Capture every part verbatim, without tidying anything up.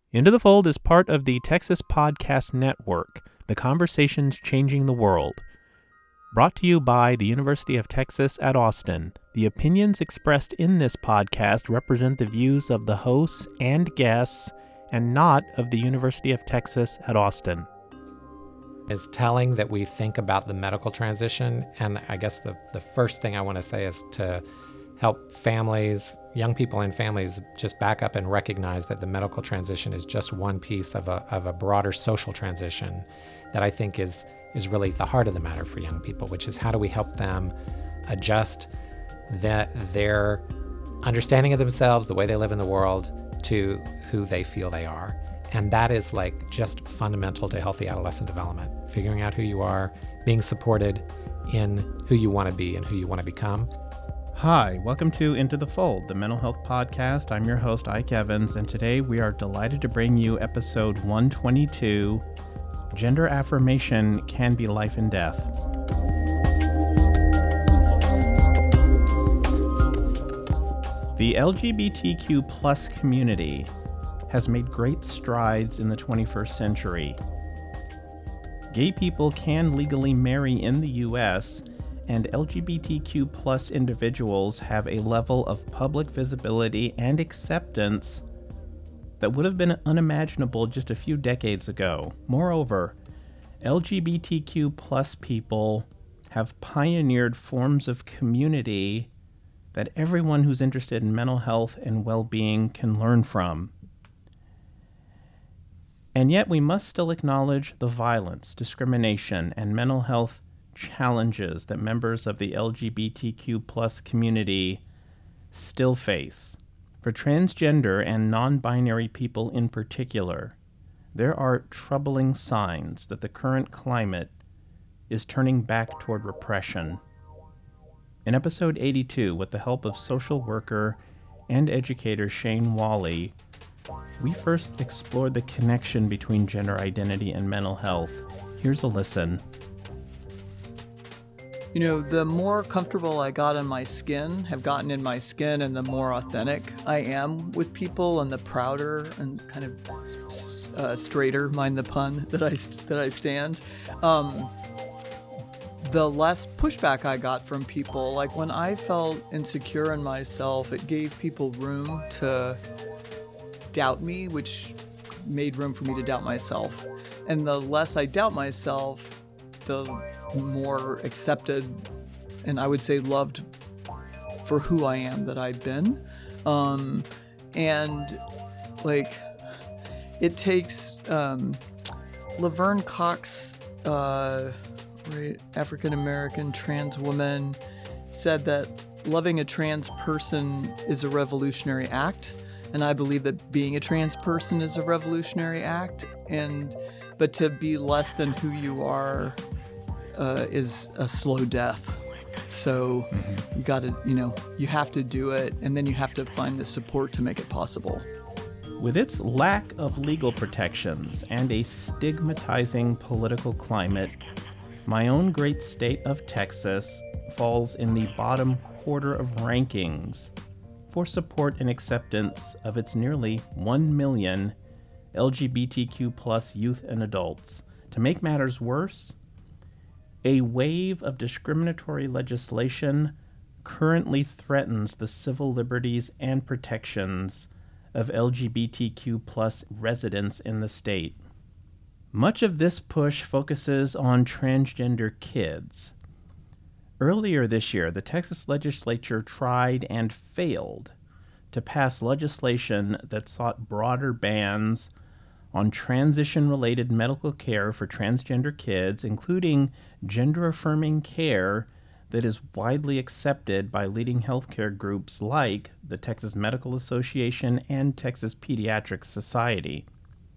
Into the Fold is part of the Texas Podcast Network, the conversations changing the world. Brought to you by the University of Texas at Austin. The opinions expressed in this podcast represent the views of the hosts and guests, and not of the University of Texas at Austin. It's telling that we think about the medical transition, and I guess the, the first thing I want to say is to help families, young people and families, just back up and recognize that the medical transition is just one piece of a of a broader social transition that I think is is really the heart of the matter for young people, which is how do we help them adjust the, their understanding of themselves, the way they live in the world, to who they feel they are. And that is like just fundamental to healthy adolescent development, figuring out who you are, being supported in who you want to be and who you want to become. Hi, welcome to Into the Fold, the mental health podcast. I'm your host, Ike Evans, and today we are delighted to bring you episode one twenty-two, Gender Affirmation Can Be Life and Death. The L G B T Q plus community has made great strides in the twenty-first century. Gay people can legally marry in the U S, and L G B T Q plus individuals have a level of public visibility and acceptance that would have been unimaginable just a few decades ago. Moreover, L G B T Q plus people have pioneered forms of community that everyone who's interested in mental health and well-being can learn from. And yet we must still acknowledge the violence, discrimination, and mental health challenges that members of the L G B T Q plus community still face. For transgender and non-binary people in particular, there are troubling signs that the current climate is turning back toward repression. In episode eighty-two, with the help of social worker and educator Shane Wally, we first explored the connection between gender identity and mental health. Here's a listen. You know, the more comfortable I got in my skin, have gotten in my skin, and the more authentic I am with people, and the prouder and kind of uh, straighter, mind the pun, that I that I stand, um, the less pushback I got from people. Like when I felt insecure in myself, it gave people room to doubt me, which made room for me to doubt myself. And the less I doubt myself, the more accepted and I would say loved for who I am that I've been. Um, and like, it takes um, Laverne Cox, uh, right, African-American trans woman, said that loving a trans person is a revolutionary act. And I believe that being a trans person is a revolutionary act. And but to be less than who you are Uh, is a slow death. So mm-hmm. you got to, you know, you have to do it, and then you have to find the support to make it possible. With its lack of legal protections and a stigmatizing political climate, my own great state of Texas falls in the bottom quarter of rankings for support and acceptance of its nearly one million L G B T Q plus youth and adults. To make matters worse, a wave of discriminatory legislation currently threatens the civil liberties and protections of L G B T Q plus residents in the state. Much of this push focuses on transgender kids. Earlier this year, the Texas legislature tried and failed to pass legislation that sought broader bans on transition-related medical care for transgender kids, including gender-affirming care that is widely accepted by leading healthcare groups like the Texas Medical Association and Texas Pediatric Society.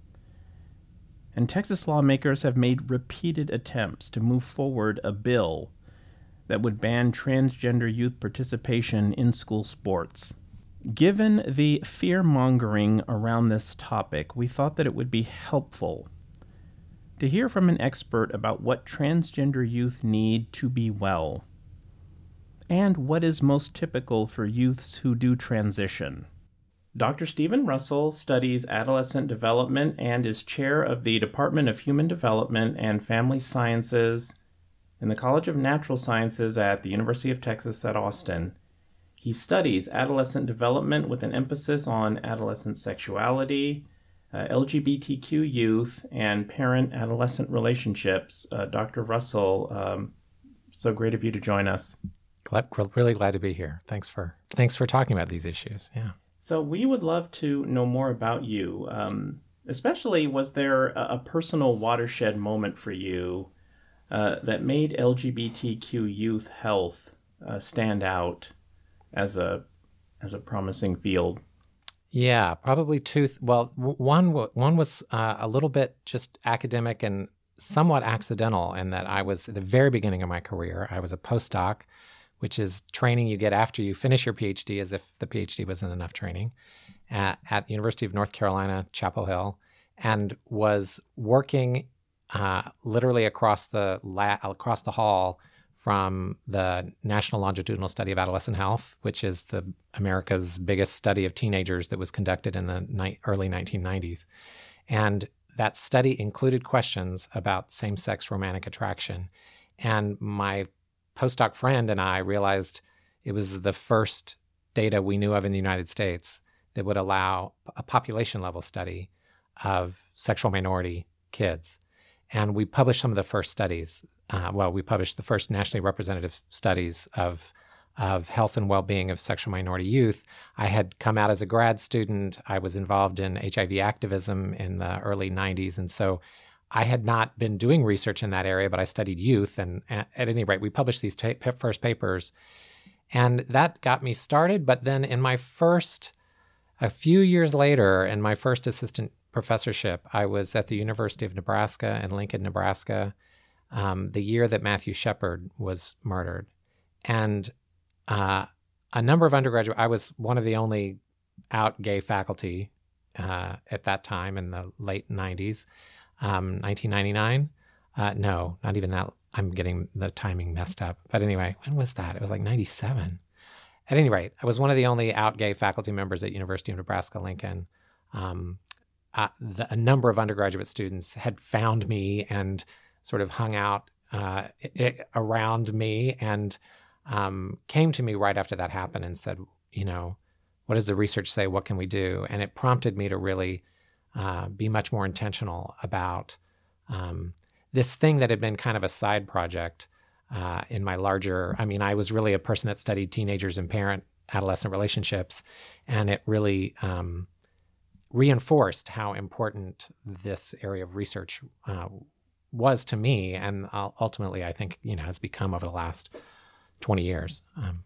And Texas lawmakers have made repeated attempts to move forward a bill that would ban transgender youth participation in school sports. Given the fear-mongering around this topic, we thought that it would be helpful to hear from an expert about what transgender youth need to be well, and what is most typical for youths who do transition. Doctor Stephen Russell studies adolescent development and is chair of the Department of Human Development and Family Sciences in the College of Natural Sciences at the University of Texas at Austin. He studies adolescent development with an emphasis on adolescent sexuality, uh, L G B T Q youth, and parent-adolescent relationships. Uh, Doctor Russell, um, so great of you to join us. Glad, really glad to be here. Thanks for thanks for talking about these issues. Yeah. So we would love to know more about you. Um, especially, was there a, a personal watershed moment for you uh, that made L G B T Q youth health uh, stand out as a as a promising field? Yeah, probably two. Th- well, w- one w- one was uh, a little bit just academic and somewhat accidental in that I was at the very beginning of my career. I was a postdoc, which is training you get after you finish your PhD, as if the PhD wasn't enough training, at, at the University of North Carolina, Chapel Hill, and was working uh, literally across the la- across the hall from the National Longitudinal Study of Adolescent Health, which is the America's biggest study of teenagers that was conducted in the ni- early nineteen nineties. And that study included questions about same-sex romantic attraction. And my postdoc friend and I realized it was the first data we knew of in the United States that would allow a population level study of sexual minority kids. And we published some of the first studies. Uh, well, we published the first nationally representative studies of, of health and well-being of sexual minority youth. I had come out as a grad student. I was involved in H I V activism in the early nineties. And so I had not been doing research in that area, but I studied youth. And at, at any rate, we published these ta- first papers. And that got me started. But then in my first, a few years later, in my first assistant professorship, I was at the University of Nebraska in Lincoln, Nebraska, um, the year that Matthew Shepard was murdered. And uh, a number of undergraduate, I was one of the only out gay faculty uh, at that time in the late nineties. Um, nineteen ninety-nine? Uh, no, not even that. I'm getting the timing messed up. But anyway, when was that? It was like ninety-seven. At any rate, I was one of the only out gay faculty members at University of Nebraska-Lincoln. Um, uh, the, a number of undergraduate students had found me and sort of hung out uh, it, around me and um, came to me right after that happened and said, you know, what does the research say? What can we do? And it prompted me to really Uh, be much more intentional about um, this thing that had been kind of a side project uh, in my larger, I mean, I was really a person that studied teenagers and parent-adolescent relationships, and it really um, reinforced how important this area of research uh, was to me, and uh, ultimately, I think, you know, has become over the last twenty years. Um,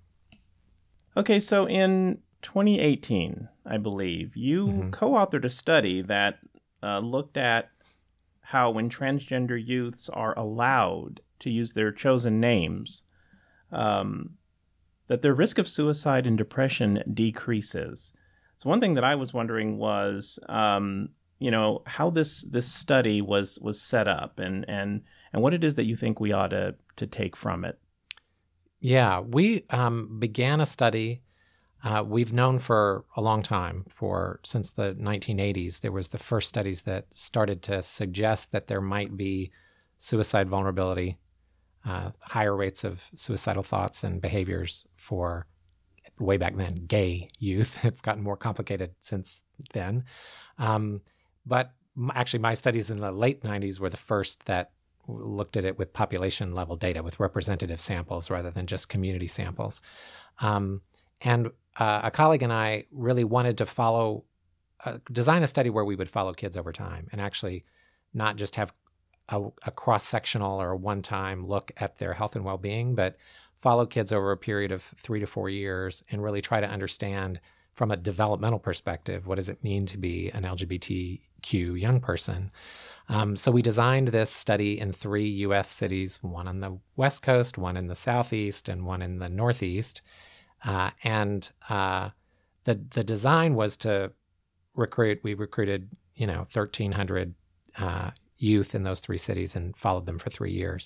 okay, so in twenty eighteen, I believe, you mm-hmm. co-authored a study that uh, looked at how when transgender youths are allowed to use their chosen names, um, that their risk of suicide and depression decreases. So one thing that I was wondering was, um, you know, how this this study was was set up and and and what it is that you think we ought to to take from it. Yeah, we um, began a study. Uh, we've known for a long time, for since the nineteen eighties, there was the first studies that started to suggest that there might be suicide vulnerability, uh, higher rates of suicidal thoughts and behaviors for, way back then, gay youth. It's gotten more complicated since then. Um, but actually, my studies in the late nineties were the first that looked at it with population level data, with representative samples rather than just community samples. Um, and Uh, a colleague and I really wanted to follow, uh, design a study where we would follow kids over time and actually not just have a, a cross-sectional or a one-time look at their health and well-being, but follow kids over a period of three to four years and really try to understand from a developmental perspective, what does it mean to be an L G B T Q young person? Um, so we designed this study in three U S cities, one on the West Coast, one in the Southeast, and one in the Northeast. Uh, and uh, the the design was to recruit. We recruited, you know, thirteen hundred uh, youth in those three cities and followed them for three years.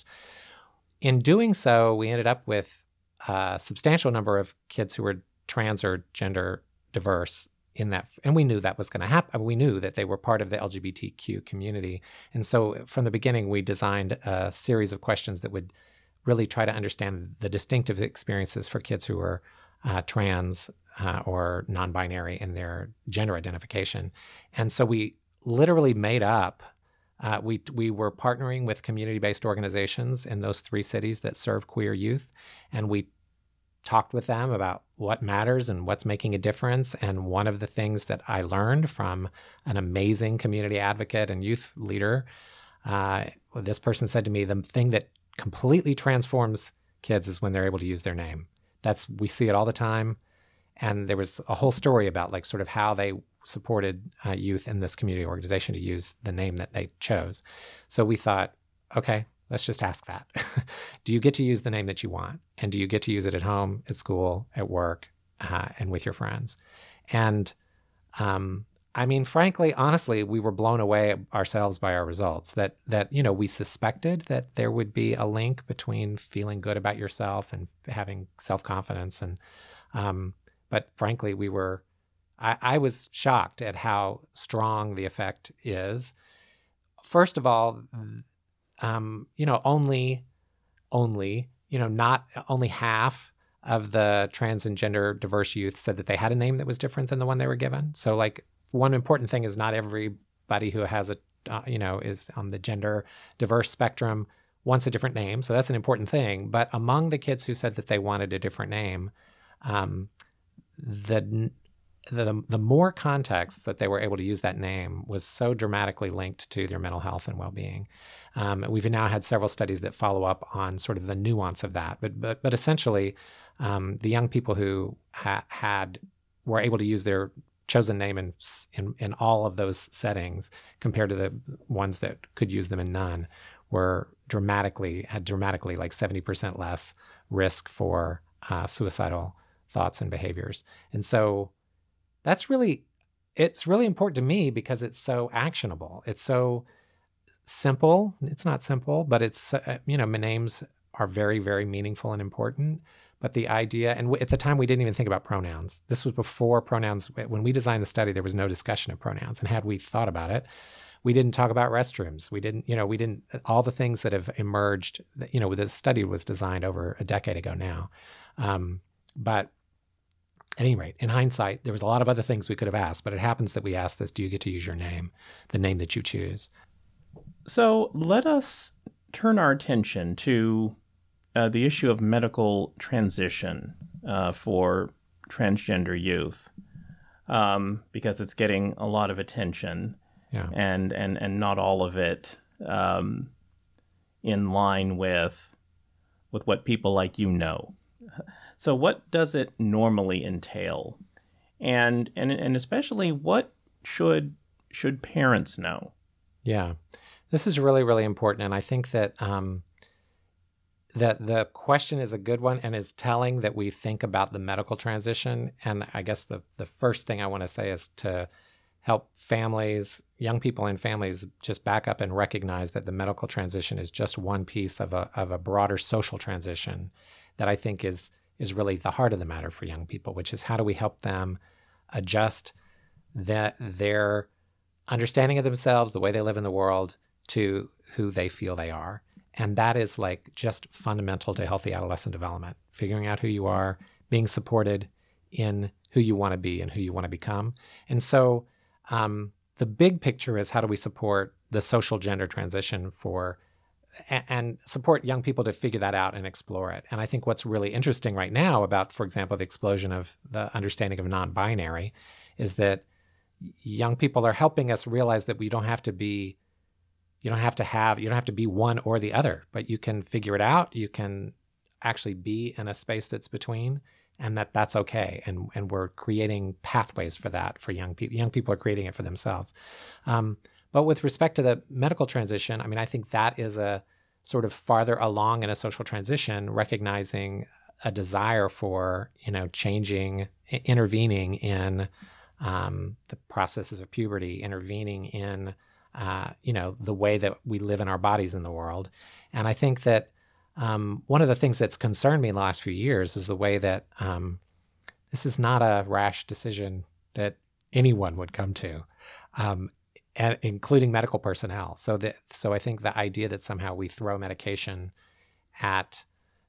In doing so, we ended up with a substantial number of kids who were trans or gender diverse in that, and we knew that was going to happen. We knew that they were part of the L G B T Q community. And so from the beginning, we designed a series of questions that would really try to understand the distinctive experiences for kids who are uh, trans uh, or non-binary in their gender identification. And so we literally made up, uh, we, we were partnering with community-based organizations in those three cities that serve queer youth. And we talked with them about what matters and what's making a difference. And one of the things that I learned from an amazing community advocate and youth leader, uh, this person said to me, the thing that completely transforms kids is when they're able to use their name. That's, we see it all the time. And there was a whole story about like sort of how they supported uh, youth in this community organization to use the name that they chose. So we thought, okay, let's just ask that. Do you get to use the name that you want? And do you get to use it at home, at school, at work, uh, and with your friends? And um, I mean, frankly, honestly, we were blown away ourselves by our results. That, that you know, we suspected that there would be a link between feeling good about yourself and having self-confidence. And um, but frankly, we were, I, I was shocked at how strong the effect is. First of all, Um, you know, only, only, you know, not only half of the trans and gender diverse youth said that they had a name that was different than the one they were given. So like one important thing is not everybody who has a, uh, you know, is on the gender diverse spectrum wants a different name. So that's an important thing. But among the kids who said that they wanted a different name, um, the The, the more context that they were able to use that name was so dramatically linked to their mental health and well-being. Um, we've now had several studies that follow up on sort of the nuance of that. But but, but essentially, um, the young people who ha- had were able to use their chosen name in, in in all of those settings compared to the ones that could use them in none were dramatically, had dramatically like seventy percent less risk for uh, suicidal thoughts and behaviors. And so that's really, it's really important to me because it's so actionable. It's so simple. It's not simple, but it's, uh, you know, names are very, very meaningful and important. But the idea, and w- at the time we didn't even think about pronouns. This was before pronouns. When we designed the study, there was no discussion of pronouns. And had we thought about it, we didn't talk about restrooms. We didn't, you know, we didn't, all the things that have emerged, you know, the study was designed over a decade ago now. Um, but at any rate, in hindsight, there was a lot of other things we could have asked, but it happens that we asked this, do you get to use your name, the name that you choose? So let us turn our attention to uh, the issue of medical transition uh, for transgender youth, um, because it's getting a lot of attention, yeah. and, and, and not all of it um, in line with with what people like you know. So what does it normally entail? And and and especially what should should parents know? Yeah, this is really, really important. And I think that um, that the question is a good one and is telling that we think about the medical transition. And I guess the, the first thing I want to say is to help families, young people and families, just back up and recognize that the medical transition is just one piece of a of a broader social transition that I think is is really the heart of the matter for young people, which is how do we help them adjust that their understanding of themselves, the way they live in the world, to who they feel they are. And that is like just fundamental to healthy adolescent development, figuring out who you are, being supported in who you want to be and who you want to become. And so um, the big picture is how do we support the social gender transition for and support young people to figure that out and explore it. And I think what's really interesting right now about, for example, the explosion of the understanding of non-binary is that young people are helping us realize that we don't have to be, you don't have to have, you don't have to be one or the other, but you can figure it out. You can actually be in a space that's between, and that that's okay. And and we're creating pathways for that for young people. Young people are creating it for themselves. Um, But with respect to the medical transition, I mean, I think that is a sort of farther along in a social transition, recognizing a desire for, you know, changing, intervening in um, the processes of puberty, intervening in, uh, you know, the way that we live in our bodies in the world. And I think that um, one of the things that's concerned me in the last few years is the way that um, this is not a rash decision that anyone would come to, um, and including medical personnel. So that so I think the idea that somehow we throw medication at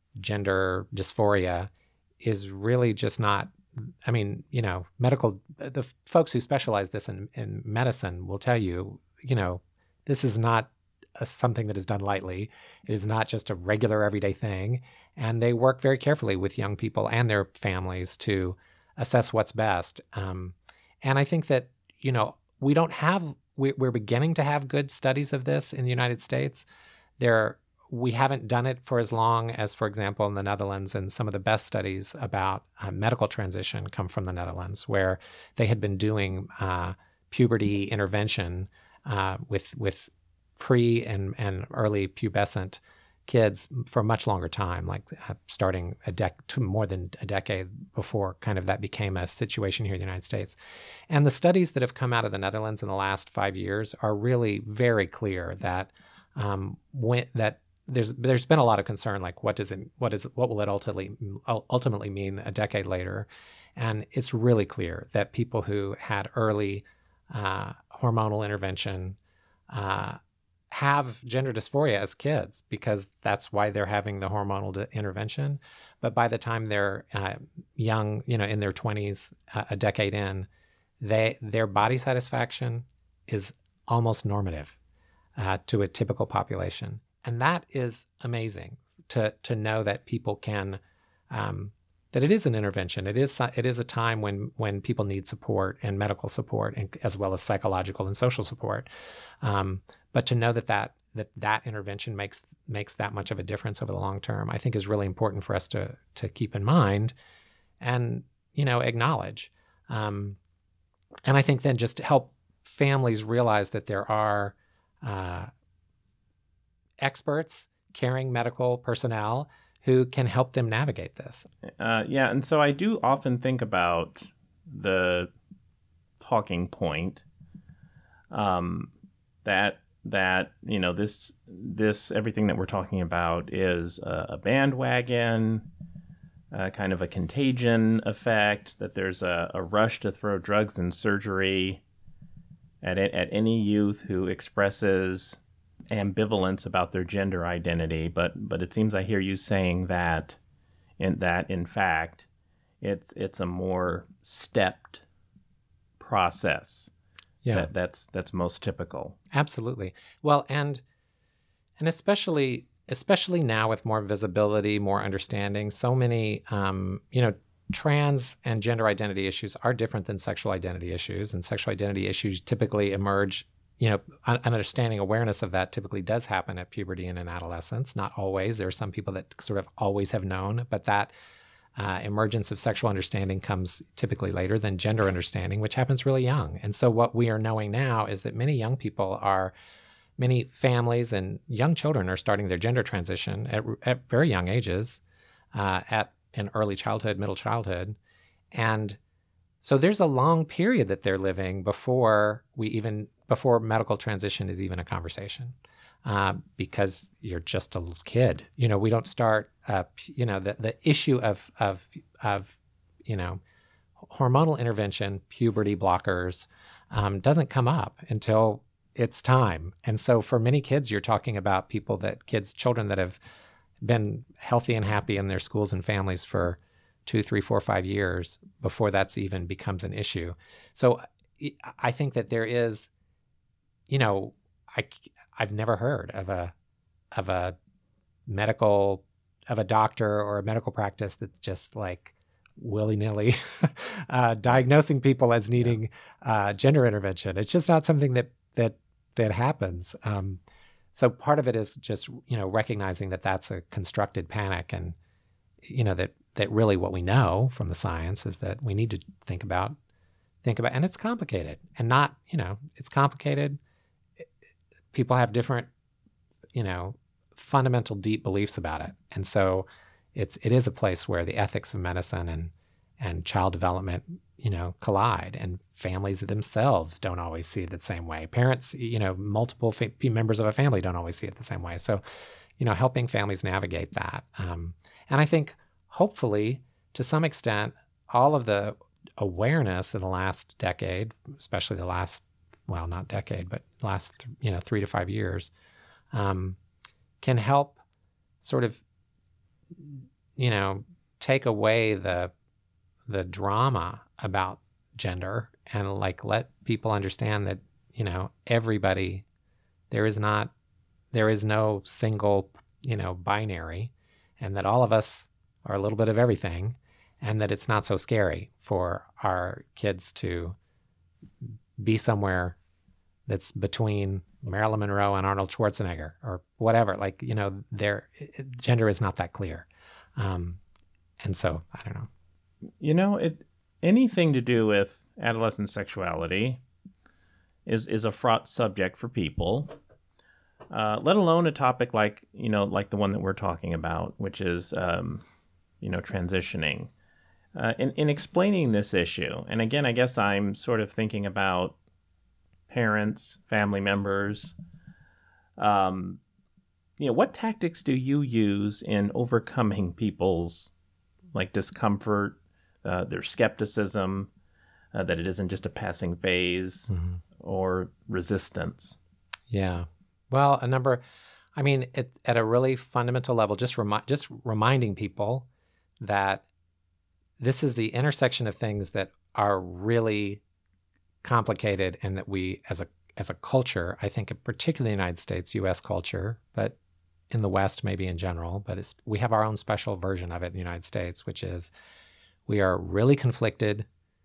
gender dysphoria is really just not. I mean, you know, medical the folks who specialize this in, in medicine will tell you, you know, this is not a, something that is done lightly. It is not just a regular everyday thing. And they work very carefully with young people and their families to assess what's best. Um, and I think that, you know, we don't have, we, we're beginning to have good studies of this in the United States. There, we haven't done it for as long as, for example, in the Netherlands, and some of the best studies about uh, medical transition come from the Netherlands, where they had been doing uh, puberty intervention uh, with with pre and, and early pubescent kids for a much longer time, like uh, starting a dec to more than a decade before kind of that became a situation here in the United States. And the studies that have come out of the Netherlands in the last five years are really very clear that um, when that there's there's been a lot of concern, like what does it what is what will it ultimately ultimately mean a decade later, and it's really clear that people who had early uh, hormonal intervention uh, have gender dysphoria as kids, because that's why they're having the hormonal de- intervention. But by the time they're uh, young, you know, in their twenties, uh, a decade in, they their body satisfaction is almost normative uh, to a typical population. And that is amazing to to know that people can, um, that it is an intervention. It is it is a time when when people need support and medical support, and as well as psychological and social support. Um, but to know that that that that intervention makes makes that much of a difference over the long term, I think is really important for us to to keep in mind, and you know acknowledge. Um, and I think then just to help families realize that there are Uh, experts, caring medical personnel who can help them navigate this. Uh, yeah, and so I do often think about the talking point um, that that you know this this everything that we're talking about is a, a bandwagon, uh, kind of a contagion effect. That there's a, a rush to throw drugs and surgery at at any youth who expresses ambivalence about their gender identity, but but it seems I hear you saying that in that in fact it's it's a more stepped process. Yeah, that, that's that's most typical. Absolutely. Well, and and especially especially now with more visibility, more understanding, so many um, you know trans and gender identity issues are different than sexual identity issues, and sexual identity issues typically emerge. You know, an understanding, awareness of that typically does happen at puberty and in adolescence. Not always. There are some people that sort of always have known, but that uh, emergence of sexual understanding comes typically later than gender understanding, which happens really young. And so what we are knowing now is that many young people are, many families and young children are starting their gender transition at, at very young ages, uh, at in early childhood, middle childhood. And so there's a long period that they're living before we even before medical transition is even a conversation, uh, because you're just a little kid. You know, we don't start, uh, you know, the, the issue of, of, of, you know, hormonal intervention, puberty blockers, um, doesn't come up until it's time. And so for many kids, you're talking about people that kids, children that have been healthy and happy in their schools and families for two, three, four, five years before that's even becomes an issue. So I think that there is, you know, I, I've never heard of a of a medical of a doctor or a medical practice that's just like willy-nilly uh, diagnosing people as needing uh, gender intervention. It's just not something that that that happens. Um, so part of it is just you know recognizing that that's a constructed panic, and you know that that really what we know from the science is that we need to think about think about, and it's complicated, and not you know it's complicated. People have different, you know, fundamental, deep beliefs about it, and so it's it is a place where the ethics of medicine and and child development, you know, collide, and families themselves don't always see it the same way. Parents, you know, multiple fa- members of a family don't always see it the same way. So, you know, helping families navigate that, um, and I think hopefully to some extent, all of the awareness in the last decade, especially the last, well, not decade, but last, you know, three to five years, um, can help sort of, you know, take away the the drama about gender and like let people understand that, you know, everybody, there is not, there is no single, you know, binary, and that all of us are a little bit of everything, and that it's not so scary for our kids to be somewhere that's between Marilyn Monroe and Arnold Schwarzenegger or whatever. Like, you know, their gender is not that clear. Um, and so, I don't know. You know, it anything to do with adolescent sexuality is is a fraught subject for people, uh, let alone a topic like, you know, like the one that we're talking about, which is, um, you know, transitioning. Uh, in, in explaining this issue, and again, I guess I'm sort of thinking about parents, family members, um, you know, what tactics do you use in overcoming people's like discomfort, uh, their skepticism, uh, that it isn't just a passing phase, mm-hmm. or resistance? Yeah. Well, a number, I mean, it, at a really fundamental level, just remi- just reminding people that this is the intersection of things that are really complicated, and that we, as a as a culture, I think particularly in the United States, U S culture, but in the West maybe in general, but it's, we have our own special version of it in the United States, which is we are really conflicted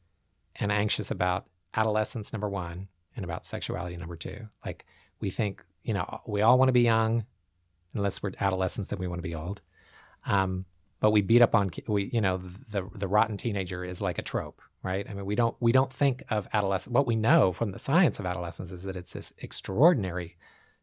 and anxious about adolescence, number one, and about sexuality, number two. Like, we think, you know, we all want to be young, unless we're adolescents, then we want to be old. Um, But we beat up on, we, you know, the the rotten teenager is like a trope, right? I mean, we don't we don't think of adolescence. What we know from the science of adolescence is that it's this extraordinary,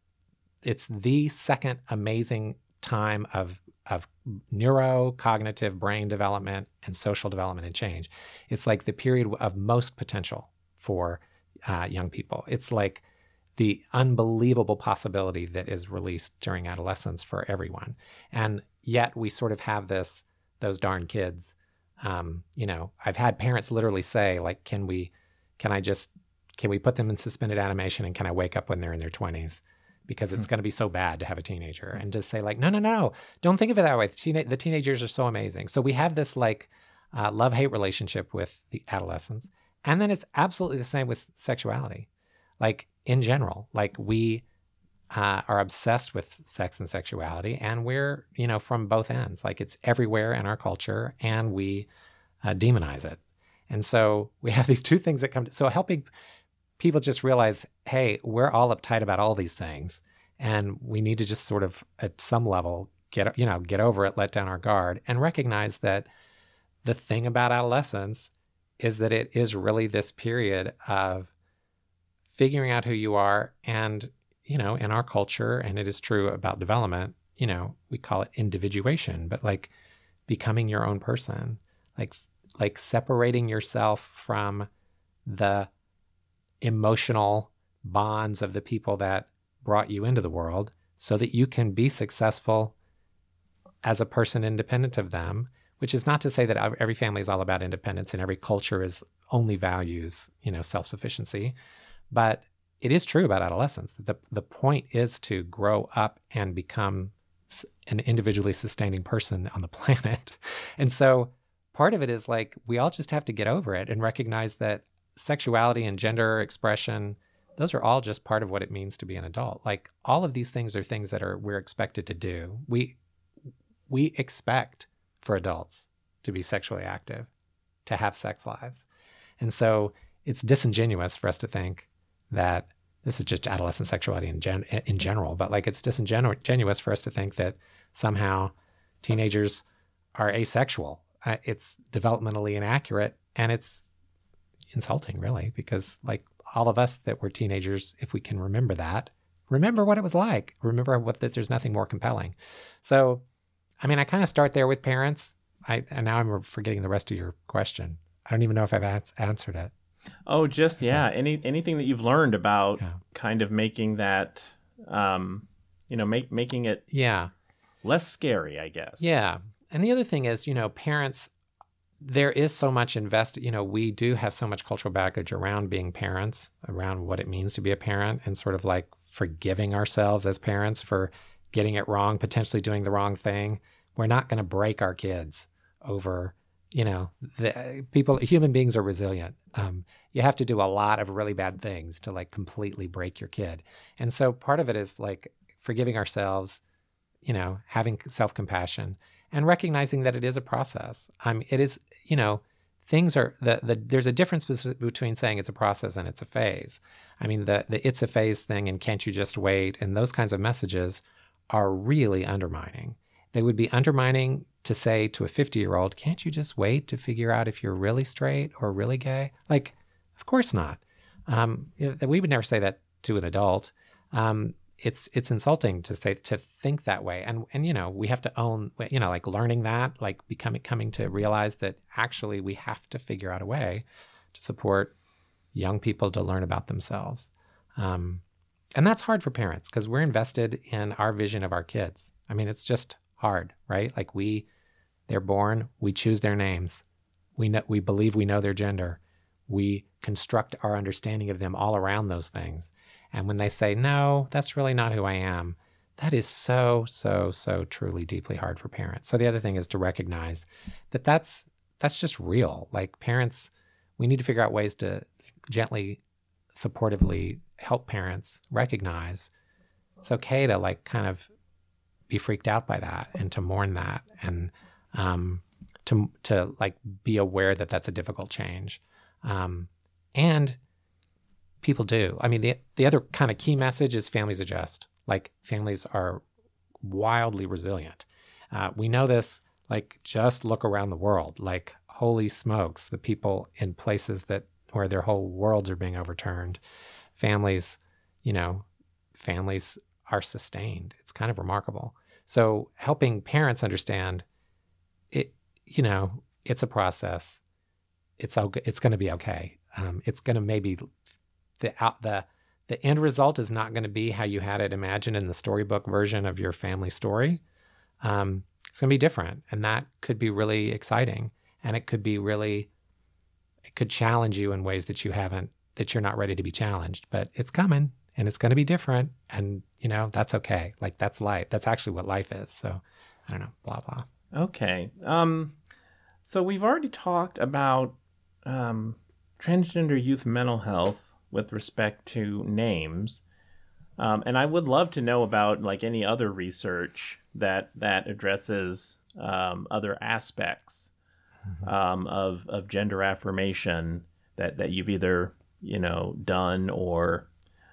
it's the second amazing time of of neurocognitive brain development and social development and change. It's like the period of most potential for uh, young people. It's like the unbelievable possibility that is released during adolescence for everyone. And yet we sort of have this, those darn kids, um, you know, I've had parents literally say, like, can we, can I just, can we put them in suspended animation, and can I wake up when they're in their twenties? Because it's mm-hmm. going to be so bad to have a teenager. And just say like, no, no, no, don't think of it that way. The, teen- the teenagers are so amazing. So we have this like uh, love-hate relationship with the adolescents. And then it's absolutely the same with sexuality. Like, in general, like we uh, are obsessed with sex and sexuality, and we're, you know, from both ends. Like, it's everywhere in our culture, and we uh, demonize it. And so we have these two things that come to, so helping people just realize, hey, we're all uptight about all these things, and we need to just sort of at some level get, you know, get over it, let down our guard, and recognize that the thing about adolescence is that it is really this period of figuring out who you are. And, you know, in our culture, and it is true about development, you know, we call it individuation, but like becoming your own person, like, like separating yourself from the emotional bonds of the people that brought you into the world, so that you can be successful as a person independent of them, which is not to say that every family is all about independence and every culture is only values, you know, self-sufficiency. But it is true about adolescence. The, the point is to grow up and become an individually sustaining person on the planet. And so part of it is like, we all just have to get over it and recognize that sexuality and gender expression, those are all just part of what it means to be an adult. Like, all of these things are things that are we're expected to do. We we expect for adults to be sexually active, to have sex lives. And so it's disingenuous for us to think that this is just adolescent sexuality in, gen- in general, but like it's disingenuous for us to think that somehow teenagers are asexual. Uh, it's developmentally inaccurate, and it's insulting, really, because like all of us that were teenagers, if we can remember that, remember what it was like, remember what that there's nothing more compelling. So, I mean, I kind of start there with parents. I and now I'm forgetting the rest of your question. I don't even know if I've ans- answered it. Oh, just, yeah. Okay. Any anything that you've learned about yeah. kind of making that, um, you know, make, making it yeah less scary, I guess. Yeah. And the other thing is, you know, parents there is so much invested, you know, we do have so much cultural baggage around being parents, around what it means to be a parent, and sort of like forgiving ourselves as parents for getting it wrong, potentially doing the wrong thing. We're not going to break our kids over, you know, the, people, human beings are resilient. Um, you have to do a lot of really bad things to like completely break your kid. And so part of it is like forgiving ourselves, you know, having self-compassion and recognizing that it is a process. Um, it is, you know, things are, the, the there's a difference between saying it's a process and it's a phase. I mean, the, the it's a phase thing and can't you just wait, and those kinds of messages are really undermining. They would be undermining to say to a fifty-year-old, can't you just wait to figure out if you're really straight or really gay? Like, of course not. Um, we would never say that to an adult. Um, it's it's insulting to say to think that way, and and you know we have to own, you know, like learning that, like becoming coming to realize that actually we have to figure out a way to support young people to learn about themselves, um, and that's hard for parents because we're invested in our vision of our kids. I mean, it's just hard, right? Like we, they're born, we choose their names, we know, we believe we know their gender, we construct our understanding of them all around those things. And when they say, no, that's really not who I am, that is so, so, so truly deeply hard for parents. So the other thing is to recognize that that's, that's just real. Like parents, we need to figure out ways to gently, supportively help parents recognize it's okay to like kind of be freaked out by that and to mourn that and um, to, to like be aware that that's a difficult change. Um, and people do. I mean, the the other kind of key message is families adjust. Like families are wildly resilient. Uh, we know this, like just look around the world, like holy smokes, the people in places that where their whole worlds are being overturned, families, you know, families are sustained. It's kind of remarkable. So helping parents understand it, you know, it's a process. It's okay, it's going to be okay. Um, it's going to maybe the out the the end result is not going to be how you had it imagined in the storybook version of your family story. Um, it's going to be different, and that could be really exciting, and it could be really, it could challenge you in ways that you haven't, that you're not ready to be challenged. But it's coming, and it's going to be different, and you know that's okay. Like that's life. That's actually what life is. So I don't know. Blah blah. Okay. Um. So we've already talked about um, transgender youth mental health with respect to names. Um, and I would love to know about like any other research that that addresses um, other aspects mm-hmm. um, of of gender affirmation that, that you've either, you know, done or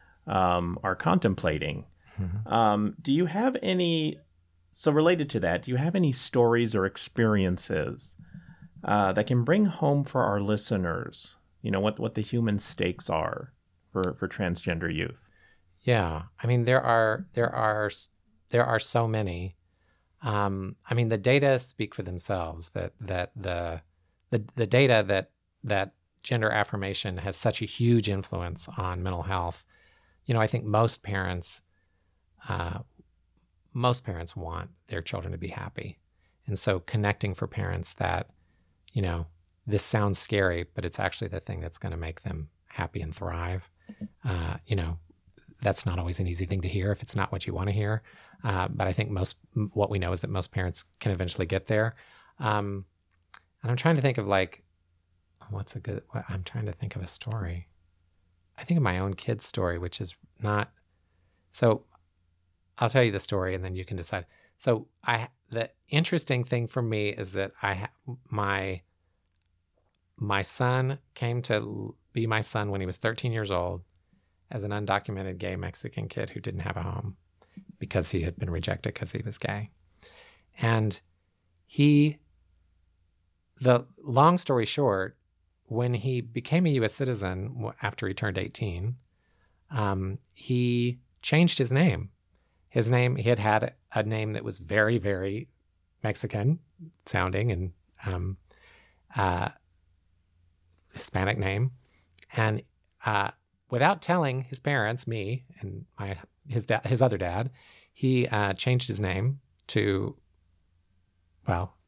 um, are contemplating. Mm-hmm. Um, do you have any, so related to that, do you have any stories or experiences uh, that can bring home for our listeners, you know, what, what the human stakes are for, for transgender youth? Yeah. I mean, there are, there are, there are so many. Um, I mean, the data speak for themselves that, that the, the, the data that, that gender affirmation has such a huge influence on mental health. You know, I think most parents, uh, most parents want their children to be happy. And so connecting for parents that, you know, this sounds scary, but it's actually the thing that's going to make them happy and thrive. Uh, you know, that's not always an easy thing to hear if it's not what you want to hear. Uh, but I think most, what we know is that most parents can eventually get there. Um, and I'm trying to think of like, what's a good, I'm trying to think of a story. I think of my own kid's story, which is not, so I'll tell you the story and then you can decide. So I, the interesting thing for me is that I, my, my son came to be my son when he was thirteen years old as an undocumented gay Mexican kid who didn't have a home because he had been rejected because he was gay. And he, the long story short, when he became a U S citizen after he turned eighteen, um, he changed his name. His name, he had had a name that was very, very Mexican sounding and um, uh, Hispanic name. And uh, without telling his parents, me and my his dad, his other dad, he uh, changed his name to, well,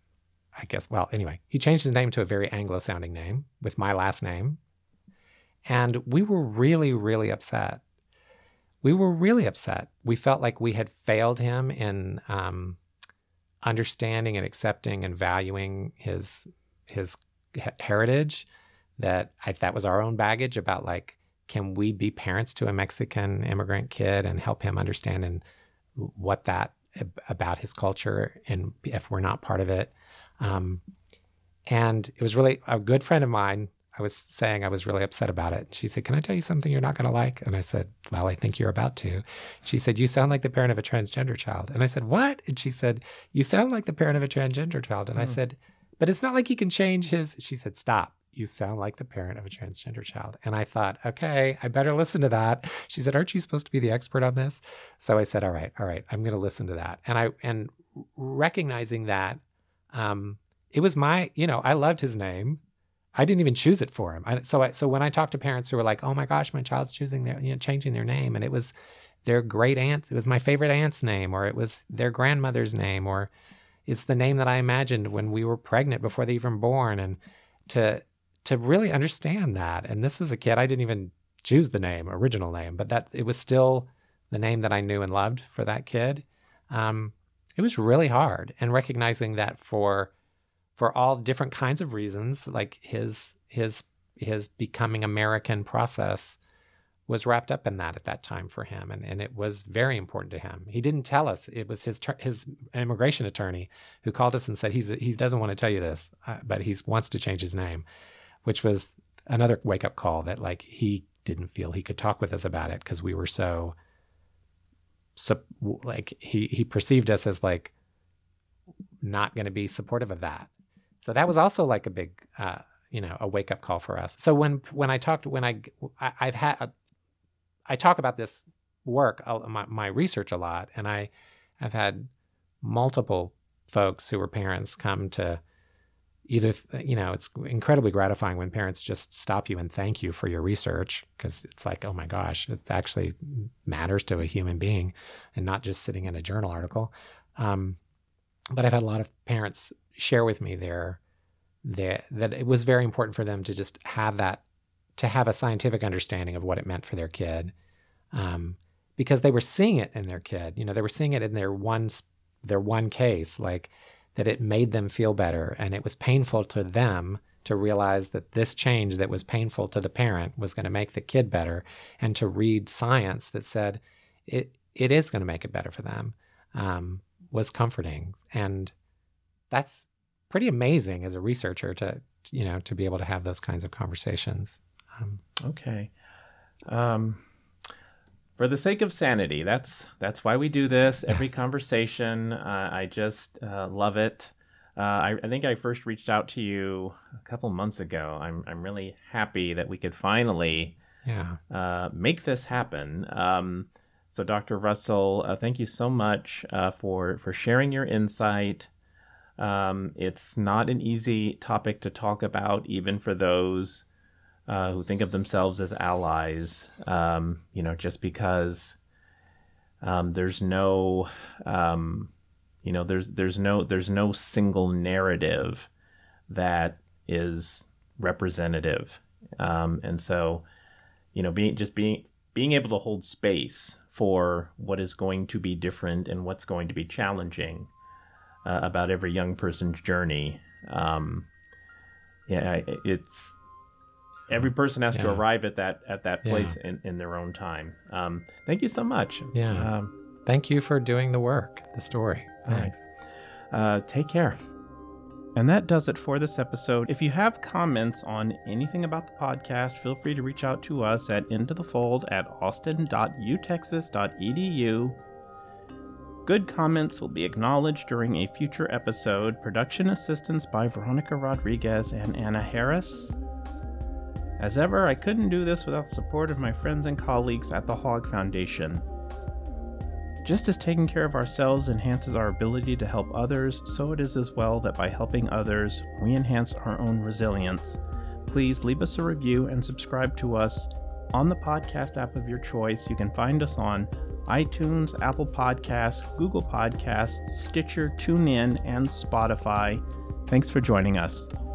I guess, well, anyway, he changed his name to a very Anglo-sounding name with my last name. And we were really, really upset. We were really upset. We felt like we had failed him in um, understanding and accepting and valuing his his heritage, that I, that was our own baggage about like, can we be parents to a Mexican immigrant kid and help him understand and what that about his culture, and if we're not part of it. Um, and it was really a good friend of mine. I was saying I was really upset about it. She said, can I tell you something you're not going to like? And I said, well, I think you're about to. She said, you sound like the parent of a transgender child. And I said, what? And she said, you sound like the parent of a transgender child. And mm. I said, but it's not like he can change his. She said, stop. You sound like the parent of a transgender child. And I thought, okay, I better listen to that. She said, aren't you supposed to be the expert on this? So I said, all right, all right, I'm going to listen to that. And I, and recognizing that, um, it was my, you know, I loved his name. I didn't even choose it for him. I, so I, so when I talked to parents who were like, oh my gosh, my child's choosing their, you know, changing their name. And it was their great aunt, it was my favorite aunt's name, or it was their grandmother's name, or it's the name that I imagined when we were pregnant before they even born. And to, to really understand that. And this was a kid, I didn't even choose the name, original name, but that it was still the name that I knew and loved for that kid. Um, it was really hard. And recognizing that for, for all different kinds of reasons, like his, his, his becoming American process was wrapped up in that at that time for him. And, and it was very important to him. He didn't tell us. It was his, his immigration attorney who called us and said, he's, he doesn't want to tell you this, uh, but he wants to change his name, which was another wake-up call that like he didn't feel he could talk with us about it because we were so, so like he, he perceived us as like not going to be supportive of that. So that was also like a big, uh, you know, a wake-up call for us. So when when I talked, when I, I I've had, a, I talk about this work, my, my research a lot, and I, I've had multiple folks who were parents come to either, you know, it's incredibly gratifying when parents just stop you and thank you for your research, because it's like, oh my gosh, it actually matters to a human being and not just sitting in a journal article. Um, but I've had a lot of parents share with me their, their, that it was very important for them to just have that, to have a scientific understanding of what it meant for their kid, um, because they were seeing it in their kid. You know, they were seeing it in their one, their one case, like, that it made them feel better. And it was painful to them to realize that this change that was painful to the parent was going to make the kid better, and to read science that said it it is going to make it better for them, um, was comforting. And that's pretty amazing as a researcher to, you know, to be able to have those kinds of conversations. Um, okay. Um, For the sake of sanity, that's that's why we do this. Every yes. conversation, uh, I just uh, love it. Uh, I, I think I first reached out to you a couple months ago. I'm I'm really happy that we could finally yeah. uh, make this happen. Um, so, Doctor Russell, uh, thank you so much uh, for for sharing your insight. Um, it's not an easy topic to talk about, even for those Uh, who think of themselves as allies, um, you know, just because um, there's no, um, you know, there's there's no there's no single narrative that is representative, um, and so, you know, being just being being able to hold space for what is going to be different and what's going to be challenging uh, about every young person's journey. Um, yeah, it's. Every person has yeah. to arrive at that at that place yeah. in, in their own time. Um, thank you so much. Yeah. Um, thank you for doing the work, the story. Thanks. Uh, take care. And that does it for this episode. If you have comments on anything about the podcast, feel free to reach out to us at intothefold at austin dot u texas dot e d u. Good comments will be acknowledged during a future episode. Production assistance by Veronica Rodriguez and Anna Harris. As ever, I couldn't do this without the support of my friends and colleagues at the Hogg Foundation. Just as taking care of ourselves enhances our ability to help others, so it is as well that by helping others, we enhance our own resilience. Please leave us a review and subscribe to us on the podcast app of your choice. You can find us on iTunes, Apple Podcasts, Google Podcasts, Stitcher, TuneIn, and Spotify. Thanks for joining us.